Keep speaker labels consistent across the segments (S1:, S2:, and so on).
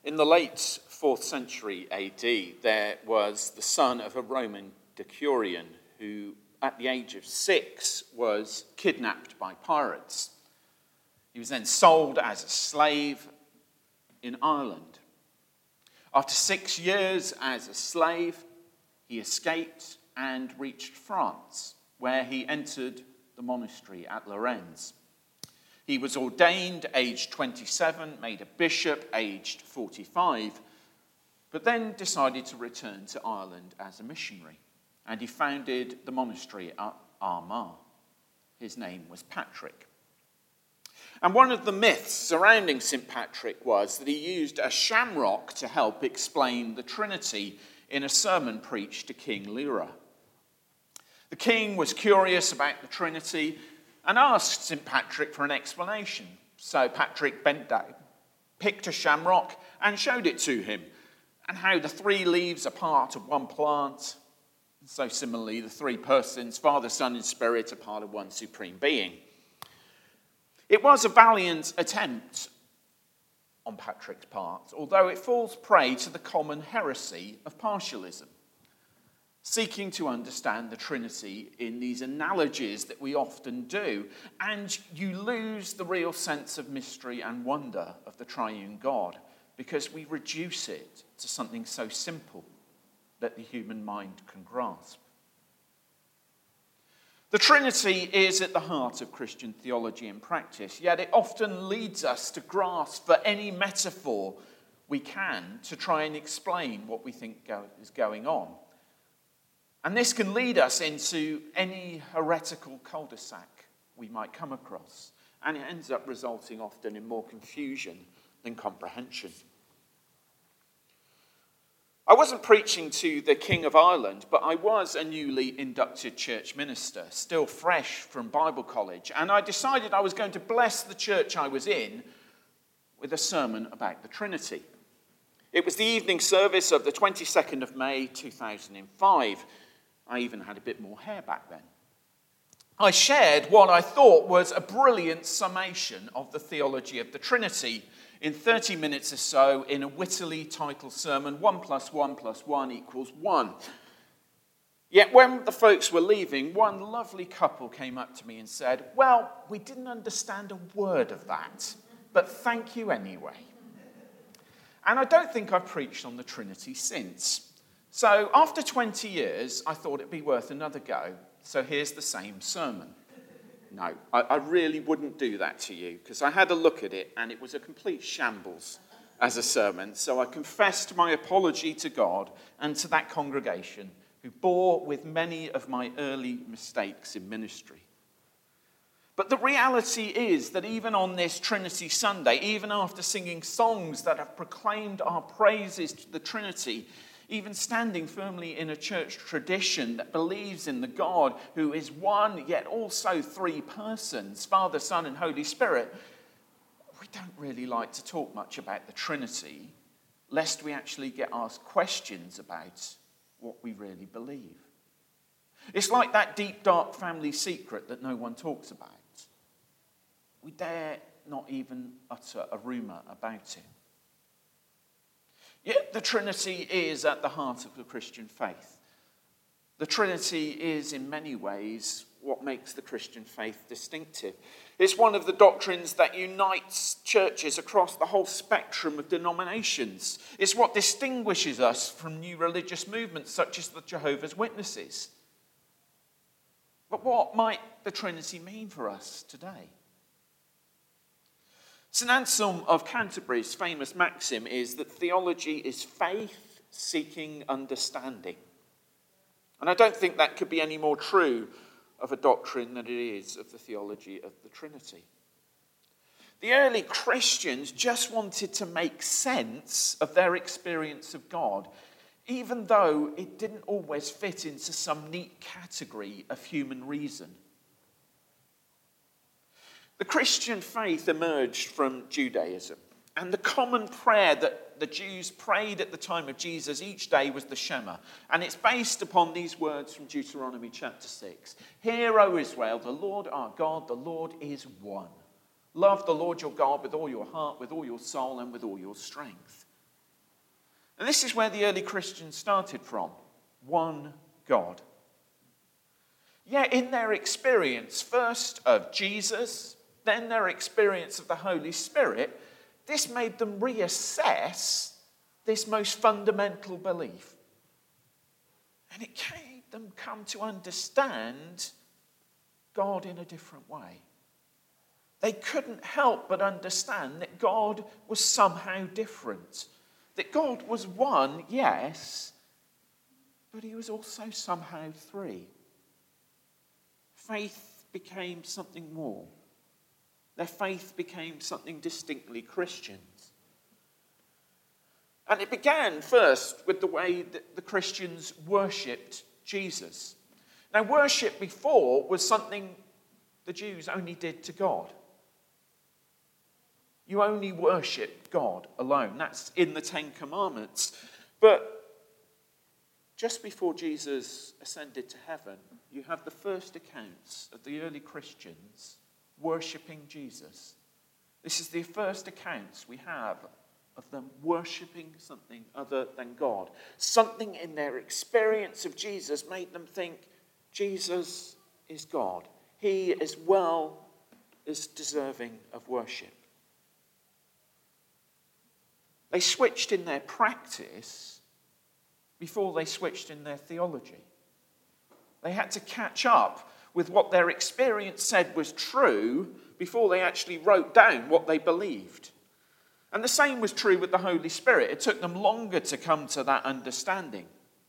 S1: In the late 4th century AD, there was the son of a Roman decurion who, at the age of 6, was kidnapped by pirates. He was then sold as a slave in Ireland. After 6 years as a slave, he escaped and reached France, where he entered the monastery at Lorraine. He was ordained aged 27, made a bishop aged 45, but then decided to return to Ireland as a missionary, and he founded the monastery at Armagh. His name was Patrick. And one of the myths surrounding St. Patrick was that he used a shamrock to help explain the Trinity in a sermon preached to King Lear. The king was curious about the Trinity and asked St. Patrick for an explanation. So Patrick bent down, picked a shamrock and showed it to him, and how the 3 leaves are part of one plant. So similarly, the 3 persons, Father, Son, and Spirit, are part of one supreme being. It was a valiant attempt on Patrick's part, although it falls prey to the common heresy of partialism, seeking to understand the Trinity in these analogies that we often do, and you lose the real sense of mystery and wonder of the triune God because we reduce it to something so simple that the human mind can grasp. The Trinity is at the heart of Christian theology and practice, yet it often leads us to grasp for any metaphor we can to try and explain what we think is going on. And this can lead us into any heretical cul-de-sac we might come across. And it ends up resulting often in more confusion than comprehension. I wasn't preaching to the King of Ireland, but I was a newly inducted church minister, still fresh from Bible college. And I decided I was going to bless the church I was in with a sermon about the Trinity. It was the evening service of the 22nd of May, 2005. I even had a bit more hair back then. I shared what I thought was a brilliant summation of the theology of the Trinity in 30 minutes or so in a wittily titled sermon, 1 + 1 + 1 = 1. Yet when the folks were leaving, one lovely couple came up to me and said, "Well, we didn't understand a word of that, but thank you anyway." And I don't think I've preached on the Trinity since. So after 20 years, I thought it'd be worth another go. So here's the same sermon. No, I really wouldn't do that to you, because I had a look at it and it was a complete shambles as a sermon. So I confessed my apology to God and to that congregation who bore with many of my early mistakes in ministry. But the reality is that even on this Trinity Sunday, even after singing songs that have proclaimed our praises to the Trinity, even standing firmly in a church tradition that believes in the God who is one, yet also 3 persons, Father, Son, and Holy Spirit, we don't really like to talk much about the Trinity, lest we actually get asked questions about what we really believe. It's like that deep, dark family secret that no one talks about. We dare not even utter a rumour about it. Yet the Trinity is at the heart of the Christian faith. The Trinity is in many ways what makes the Christian faith distinctive. It's one of the doctrines that unites churches across the whole spectrum of denominations. It's what distinguishes us from new religious movements such as the Jehovah's Witnesses. But what might the Trinity mean for us today? St. Anselm of Canterbury's famous maxim is that theology is faith seeking understanding. And I don't think that could be any more true of a doctrine than it is of the theology of the Trinity. The early Christians just wanted to make sense of their experience of God, even though it didn't always fit into some neat category of human reason. The Christian faith emerged from Judaism, and the common prayer that the Jews prayed at the time of Jesus each day was the Shema, and it's based upon these words from Deuteronomy chapter 6. "Hear, O Israel, the Lord our God, the Lord is one. Love the Lord your God with all your heart, with all your soul, and with all your strength." And this is where the early Christians started from. One God. Yet in their experience, first of Jesus, then their experience of the Holy Spirit, this made them reassess this most fundamental belief. And it made them come to understand God in a different way. They couldn't help but understand that God was somehow different. That God was one, yes, but he was also somehow three. Faith became something more. Their faith became something distinctly Christian. And it began first with the way that the Christians worshipped Jesus. Now, worship before was something the Jews only did to God. You only worship God alone. That's in the Ten Commandments. But just before Jesus ascended to heaven, you have the first accounts of the early Christians worshipping Jesus. This is the first accounts we have of them worshipping something other than God. Something in their experience of Jesus made them think Jesus is God. He as well is deserving of worship. They switched in their practice before they switched in their theology. They had to catch up with what their experience said was true before they actually wrote down what they believed. And the same was true with the Holy Spirit. It took them longer to come to that understanding.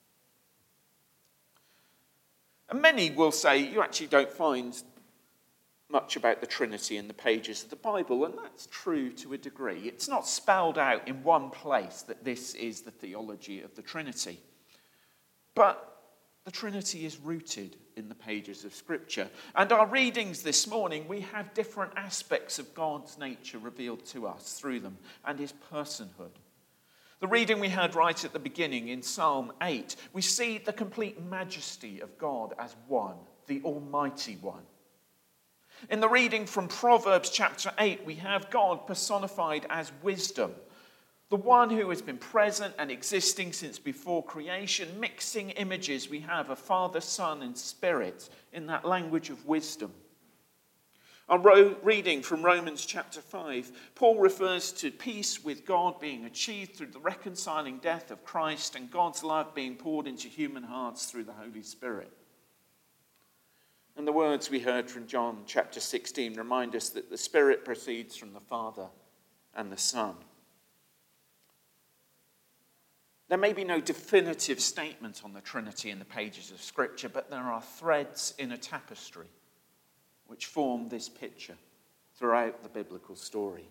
S1: And many will say you actually don't find much about the Trinity in the pages of the Bible, and that's true to a degree. It's not spelled out in one place that this is the theology of the Trinity. But the Trinity is rooted in the pages of Scripture. And our readings this morning, we have different aspects of God's nature revealed to us through them and his personhood. The reading we had right at the beginning in Psalm 8, we see the complete majesty of God as one, the Almighty One. In the reading from Proverbs chapter 8, we have God personified as wisdom, the one who has been present and existing since before creation. Mixing images, we have a Father, Son, and Spirit in that language of wisdom. Our reading from Romans chapter 5, Paul refers to peace with God being achieved through the reconciling death of Christ and God's love being poured into human hearts through the Holy Spirit. And the words we heard from John chapter 16 remind us that the Spirit proceeds from the Father and the Son. There may be no definitive statement on the Trinity in the pages of Scripture, but there are threads in a tapestry which form this picture throughout the biblical story.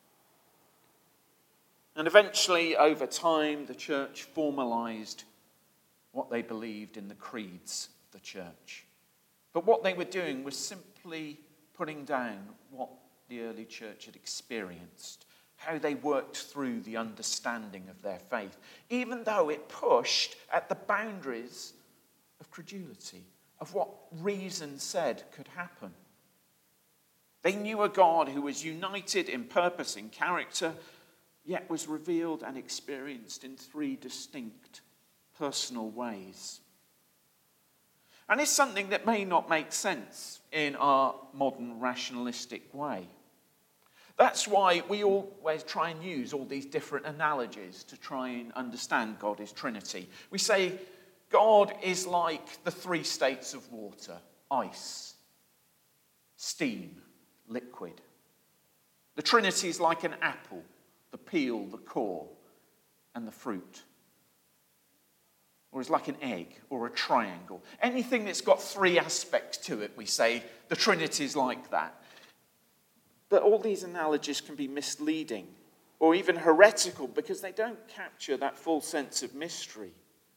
S1: And eventually, over time, the church formalized what they believed in the creeds of the church. But what they were doing was simply putting down what the early church had experienced, how they worked through the understanding of their faith, even though it pushed at the boundaries of credulity, of what reason said could happen. They knew a God who was united in purpose and character, yet was revealed and experienced in three distinct personal ways. And it's something that may not make sense in our modern rationalistic way. That's why we always try and use all these different analogies to try and understand God's Trinity. We say God is like the three states of water: ice, steam, liquid. The Trinity is like an apple: the peel, the core, and the fruit. Or is like an egg or a triangle. Anything that's got three aspects to it, we say the Trinity is like that. But all these analogies can be misleading or even heretical because they don't capture that full sense of mystery.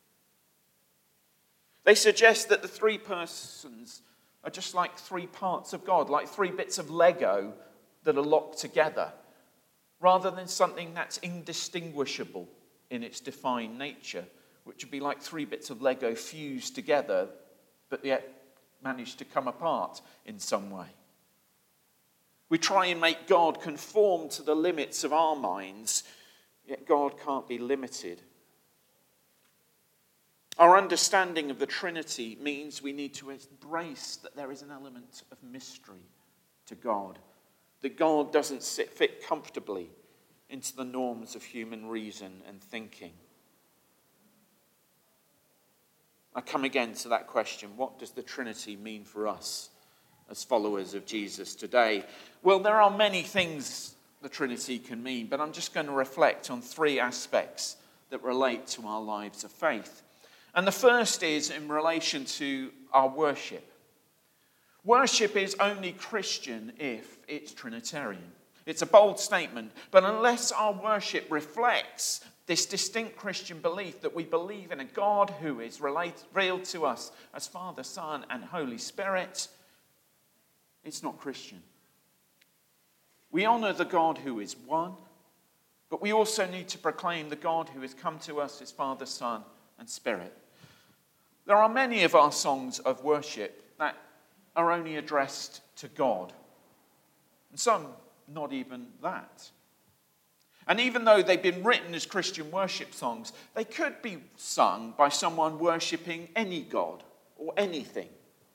S1: They suggest that the three persons are just like three parts of God, like three bits of Lego that are locked together, rather than something that's indistinguishable in its defined nature, which would be like three bits of Lego fused together, but yet managed to come apart in some way. We try and make God conform to the limits of our minds, yet God can't be limited Our understanding of the Trinity means we need to embrace that there is an element of mystery to God, that God doesn't fit comfortably into the norms of human reason and thinking. I come again to that question, what does the Trinity mean for us as followers of Jesus today? Well, there are many things the Trinity can mean, but I'm just going to reflect on three aspects that relate to our lives of faith. And the first is in relation to our worship. Worship is only Christian if it's Trinitarian. It's a bold statement, but unless our worship reflects this distinct Christian belief that we believe in a God who is revealed to us as Father, Son, and Holy Spirit, it's not Christian. We honour the God who is one, but we also need to proclaim the God who has come to us as Father, Son, and Spirit. There are many of our songs of worship that are only addressed to God, and some not even that. And even though they've been written as Christian worship songs, they could be sung by someone worshipping any God or anything.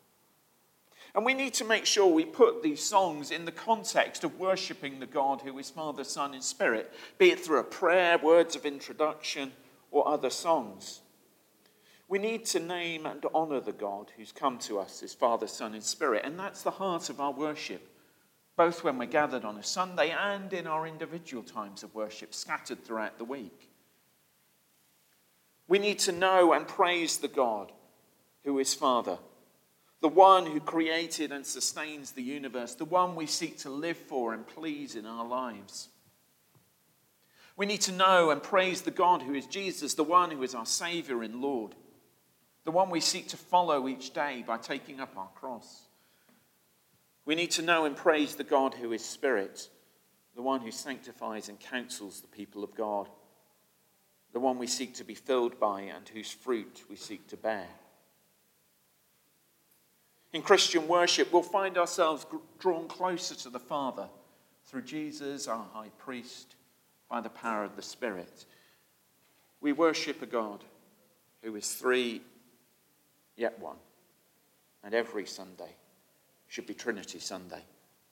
S1: And we need to make sure we put these songs in the context of worshipping the God who is Father, Son, and Spirit, be it through a prayer, words of introduction, or other songs. We need to name and honour the God who's come to us as Father, Son, and Spirit, and that's the heart of our worship, both when we're gathered on a Sunday and in our individual times of worship scattered throughout the week. We need to know and praise the God who is Father, the one who created and sustains the universe, the one we seek to live for and please in our lives. We need to know and praise the God who is Jesus, the one who is our Saviour and Lord, the one we seek to follow each day by taking up our cross. We need to know and praise the God who is Spirit, the one who sanctifies and counsels the people of God, the one we seek to be filled by and whose fruit we seek to bear. In Christian worship, we'll find ourselves drawn closer to the Father through Jesus, our high priest, by the power of the Spirit. We worship a God who is three, yet one, and every Sunday should be Trinity Sunday.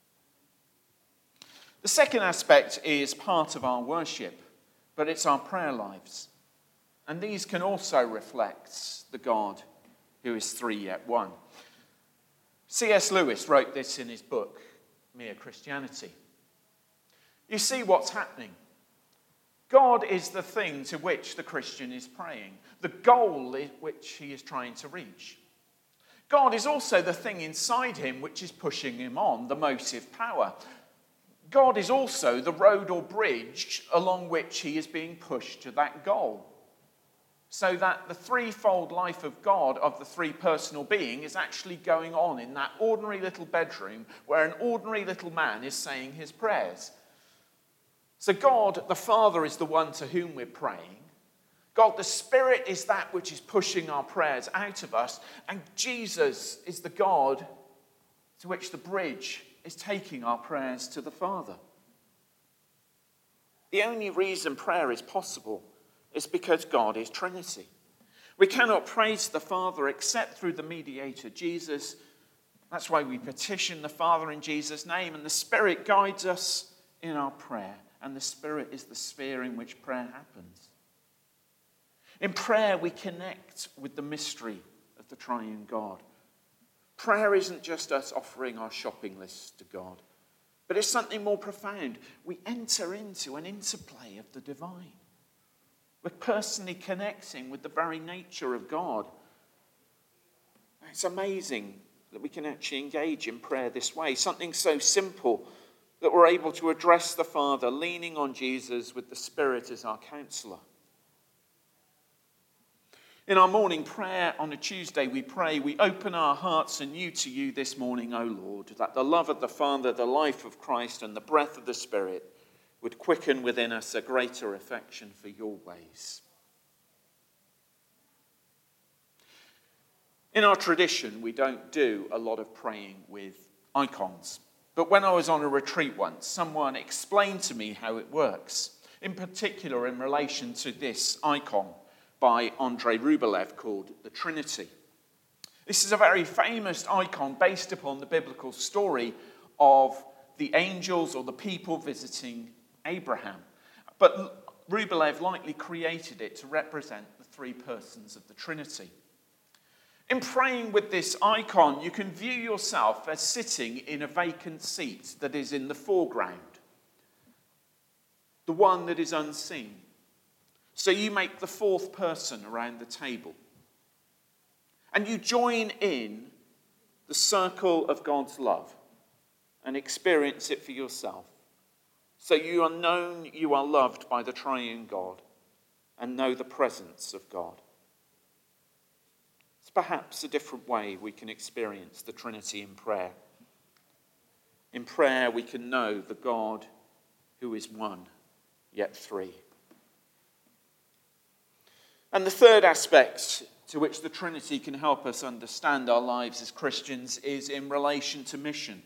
S1: The second aspect is part of our worship, but it's our prayer lives. And these can also reflect the God who is three yet one. C.S. Lewis wrote this in his book, Mere Christianity. You see what's happening. God is the thing to which the Christian is praying, the goal which he is trying to reach. God is also the thing inside him which is pushing him on, the motive power. God is also the road or bridge along which he is being pushed to that goal. So that the threefold life of God, of the three personal being, is actually going on in that ordinary little bedroom where an ordinary little man is saying his prayers. So God, the Father, is the one to whom we're praying. God, the Spirit, is that which is pushing our prayers out of us. And Jesus is the God to which the bridge is taking our prayers to the Father. The only reason prayer is possible is because God is Trinity. We cannot praise the Father except through the mediator, Jesus. That's why we petition the Father in Jesus' name, and the Spirit guides us in our prayer, and the Spirit is the sphere in which prayer happens. In prayer, we connect with the mystery of the triune God. Prayer isn't just us offering our shopping lists to God, but it's something more profound. We enter into an interplay of the divine. We're personally connecting with the very nature of God. It's amazing that we can actually engage in prayer this way. Something so simple that we're able to address the Father, leaning on Jesus with the Spirit as our counselor. In our morning prayer on a Tuesday, we pray, we open our hearts anew to you this morning, O Lord, that the love of the Father, the life of Christ, and the breath of the Spirit would quicken within us a greater affection for your ways. In our tradition, we don't do a lot of praying with icons. But when I was on a retreat once, someone explained to me how it works, in particular in relation to this icon, by Andrei Rublev called the Trinity. This is a very famous icon based upon the biblical story of the angels or the people visiting Abraham. But Rublev likely created it to represent the three persons of the Trinity. In praying with this icon, you can view yourself as sitting in a vacant seat that is in the foreground, the one that is unseen. So you make the fourth person around the table. And you join in the circle of God's love and experience it for yourself. So you are known, you are loved by the triune God and know the presence of God. It's perhaps a different way we can experience the Trinity in prayer. In prayer, we can know the God who is one, yet three. And the third aspect to which the Trinity can help us understand our lives as Christians is in relation to mission.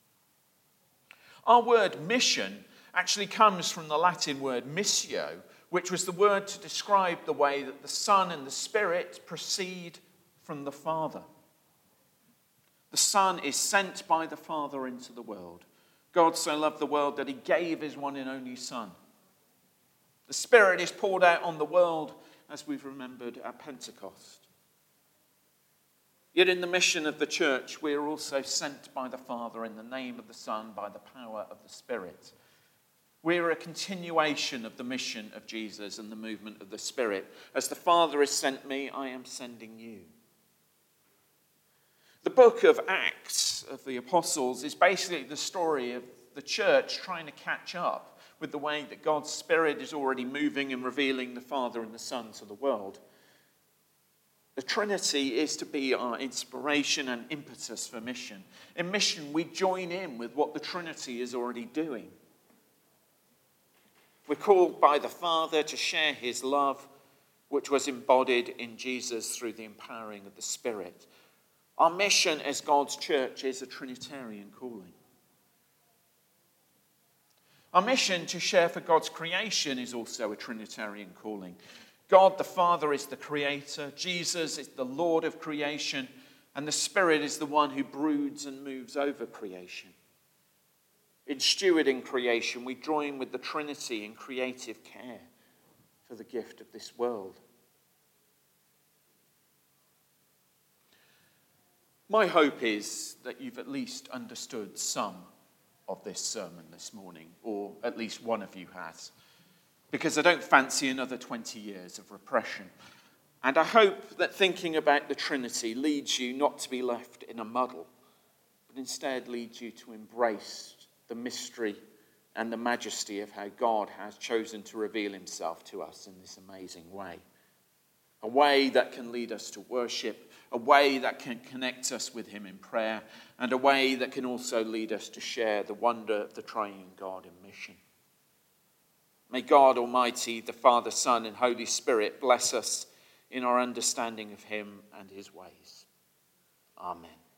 S1: Our word mission actually comes from the Latin word missio, which was the word to describe the way that the Son and the Spirit proceed from the Father. The Son is sent by the Father into the world. God so loved the world that he gave his one and only Son. The Spirit is poured out on the world, as we've remembered at Pentecost. Yet in the mission of the church, we are also sent by the Father in the name of the Son by the power of the Spirit. We are a continuation of the mission of Jesus and the movement of the Spirit. As the Father has sent me, I am sending you. The book of Acts of the Apostles is basically the story of the church trying to catch up with the way that God's Spirit is already moving and revealing the Father and the Son to the world. The Trinity is to be our inspiration and impetus for mission. In mission, we join in with what the Trinity is already doing. We're called by the Father to share his love, which was embodied in Jesus through the empowering of the Spirit. Our mission as God's church is a Trinitarian calling. Our mission to share for God's creation is also a Trinitarian calling. God the Father is the creator, Jesus is the Lord of creation, and the Spirit is the one who broods and moves over creation. In stewarding creation, we join with the Trinity in creative care for the gift of this world. My hope is that you've at least understood some of this sermon this morning, or at least one of you has, because I don't fancy another 20 years of repression. And I hope that thinking about the Trinity leads you not to be left in a muddle, but instead leads you to embrace the mystery and the majesty of how God has chosen to reveal himself to us in this amazing way. A way that can lead us to worship, a way that can connect us with him in prayer, and a way that can also lead us to share the wonder of the triune God in mission. May God Almighty, the Father, Son, and Holy Spirit bless us in our understanding of him and his ways. Amen.